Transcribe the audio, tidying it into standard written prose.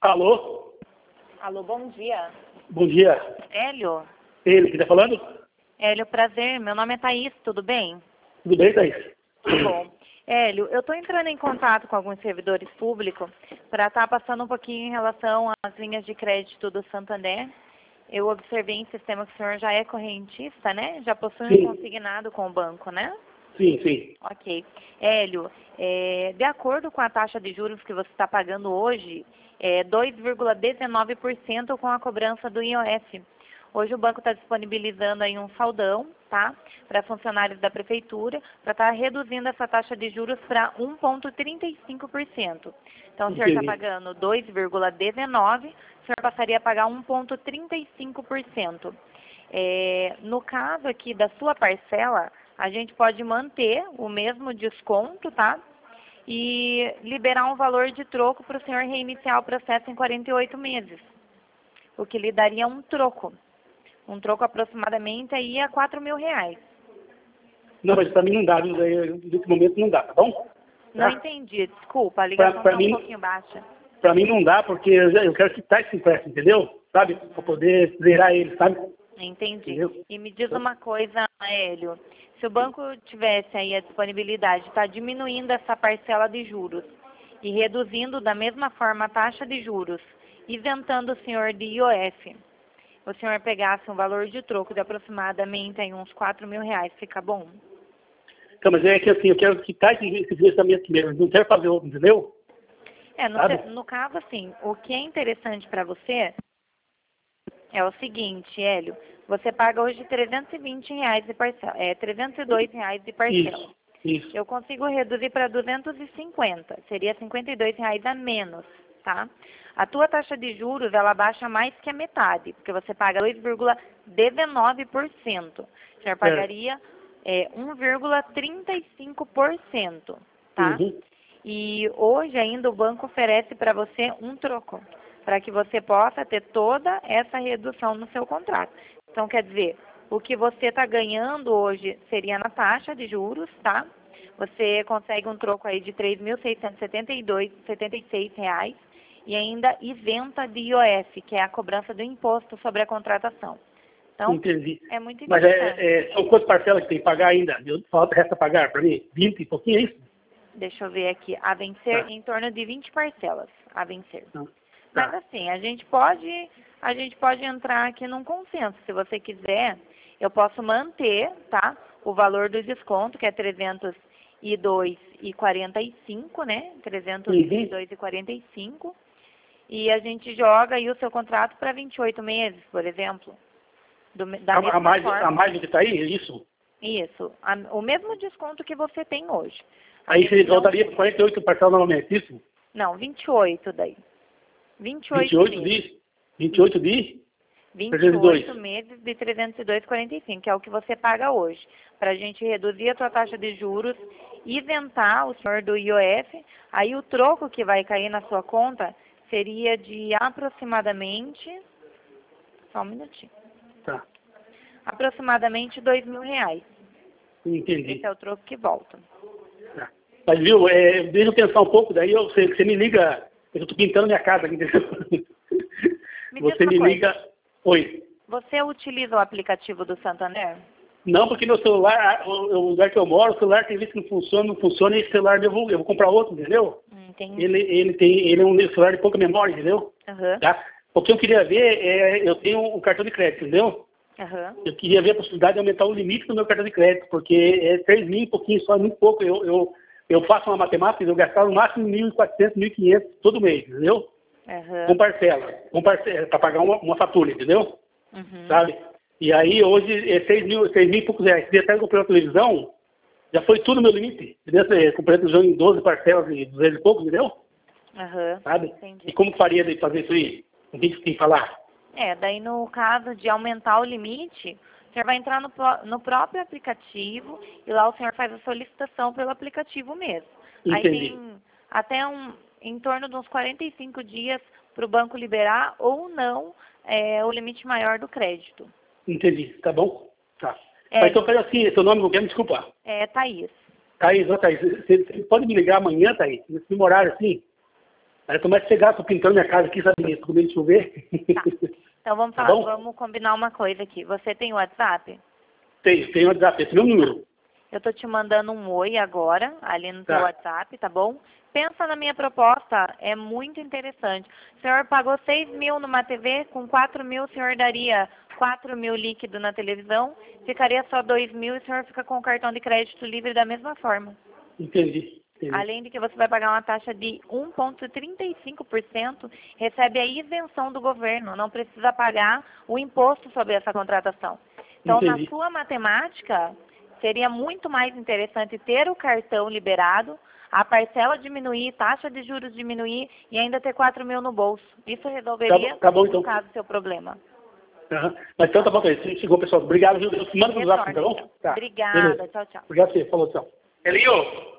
Alô? Alô, bom dia. Bom dia. Hélio? Ele que está falando? Hélio, prazer. Meu nome é Thaís, tudo bem? Tudo bem, Thaís? Tudo bom. Hélio, eu estou entrando em contato com alguns servidores públicos para estar passando um pouquinho em relação às linhas de crédito do Santander. Eu observei em sistema que o senhor já é correntista, né? Já possui Sim. um consignado com o banco, né? Sim, sim. Ok. Hélio, de acordo com a taxa de juros que você está pagando hoje, é 2,19% com a cobrança do IOF. Hoje o banco está disponibilizando aí um saldão, tá? Para funcionários da prefeitura, para estar reduzindo essa taxa de juros para 1,35%. Então, o senhor está Entendi. pagando 2,19%, o senhor passaria a pagar 1,35%. No caso aqui da sua parcela, a gente pode manter o mesmo desconto, tá? E liberar um valor de troco para o senhor reiniciar o processo em 48 meses. O que lhe daria um troco. Um troco aproximadamente aí a R$ 4.000. Não, mas para mim não dá, viu? Nesse momento não dá, tá bom? Não Tá? entendi, desculpa, a ligação Pra está um mim, pouquinho baixa. para mim não dá, porque eu quero quitar esse empréstimo, entendeu? Sabe? Para poder zerar ele, sabe? Entendi. Entendeu? E me diz uma coisa, Hélio. Se o banco tivesse aí a disponibilidade de estar diminuindo essa parcela de juros e reduzindo da mesma forma a taxa de juros, isentando o senhor de IOF, o senhor pegasse um valor de troco de aproximadamente aí uns R$ 4.000, fica bom? Então, mas é que assim, eu quero quitar esse financiamento mesmo, não quero fazer outro, entendeu? Sabe? No caso, assim, o que é interessante para você é o seguinte, Hélio, você paga hoje R$ 320 de parcela, R$ 302 de parcela. Isso, isso. Eu consigo reduzir para 250, seria R$ 52 a menos, tá? A tua taxa de juros, ela baixa mais que a metade, porque você paga 2,19%. O senhor pagaria 1,35%, tá? Uhum. E hoje ainda o banco oferece para você um troco, para que você possa ter toda essa redução no seu contrato. Então, quer dizer, o que você está ganhando hoje seria na taxa de juros, tá? Você consegue um troco aí de R$ 3.672,76 e ainda isenta de IOF, que é a cobrança do imposto sobre a contratação. Então, Entendi. é muito Mas interessante. são quantas parcelas que tem que pagar ainda? Resta pagar para mim? 20 e pouquinho, é isso? Deixa eu ver aqui. A vencer, Tá. em torno de 20 parcelas a vencer. Tá. Mas Tá. assim, a gente pode entrar aqui num consenso. Se você quiser, eu posso manter, tá? O valor do desconto, que é 302,45, né? Uhum. 302,45. E a gente joga aí o seu contrato para 28 meses, por exemplo. Da mesma A forma. mais do que está aí, é isso? Isso. O mesmo desconto que você tem hoje. A Aí gente você não. voltaria para 48 parcelas novamente, isso? Não, 28 daí. 28 28 meses. de? 28 de? 302. 28 meses de 302,45, que é o que você paga hoje. Para a gente reduzir a tua taxa de juros, isentar o senhor do IOF, aí o troco que vai cair na sua conta seria de aproximadamente, só um minutinho, Tá. aproximadamente R$ 2.000. Entendi. Esse é o troco que volta. Tá. Mas viu, deixa eu pensar um pouco, daí você me liga, eu estou pintando minha casa aqui, entendeu? Me diz Você uma me coisa, liga. Oi. você utiliza o aplicativo do Santander? Não, porque meu celular, o lugar que eu moro, o celular tem vezes que não funciona, e esse celular eu vou comprar outro, entendeu? Entendi. Ele é um celular de pouca memória, entendeu? Aham, Tá? O que eu queria ver eu tenho um cartão de crédito, entendeu? aham. Eu queria ver a possibilidade de aumentar o limite do meu cartão de crédito, porque 3 mil e pouquinho só, é muito pouco. Eu faço uma matemática, eu gastava no máximo 1.400, 1.500 todo mês, entendeu? Aham. Com parcela, para pagar uma fatura, entendeu? Uhum. Sabe? E aí hoje é 6 mil e poucos reais. Se até eu comprei uma televisão, já foi tudo meu limite. Entendeu? Eu comprei a televisão em 12 parcelas de 200 e poucos, entendeu? Aham. Sabe? Entendi. E como que faria de fazer isso aí? O que tem que falar? Daí no caso de aumentar o limite, o senhor vai entrar no próprio aplicativo e lá o senhor faz a solicitação pelo aplicativo mesmo. Aí Entendi. tem até em torno de uns 45 dias para o banco liberar ou não o limite maior do crédito. Entendi. Tá bom? Tá. Mas então faz assim, seu nome, me desculpa. Thaís. Thaís, Thaís, você pode me ligar amanhã, Thaís? Nesse horário assim? Aí eu tô mais chegado, tô pintando minha casa aqui, sabe? Tô com medo de chover. Tá. Então vamos Tá falar, bom? vamos combinar uma coisa aqui. Você tem WhatsApp? Tem WhatsApp, esse é meu número. Eu tô te mandando um oi agora, ali no seu Tá. WhatsApp, tá bom? Pensa na minha proposta, é muito interessante. O senhor pagou 6.000 numa TV, com 4.000 o senhor daria 4.000 líquido na televisão, ficaria só 2.000 e o senhor fica com o cartão de crédito livre da mesma forma. Entendi. Além de que você vai pagar uma taxa de 1,35%, recebe a isenção do governo, não precisa pagar o imposto sobre essa contratação. Então, Entendi. na sua matemática, seria muito mais interessante ter o cartão liberado, a parcela diminuir, taxa de juros diminuir e ainda ter 4.000 no bolso. Isso resolveria, Tá bom, então. no caso, seu problema. Uhum. Mas então tá bom, chegou, pessoal. Obrigado, viu? Eu te mando no WhatsApp, tá bom? Então. Tá. Obrigada, Beleza. tchau, tchau. Obrigado a você. Falou, tchau. Elio!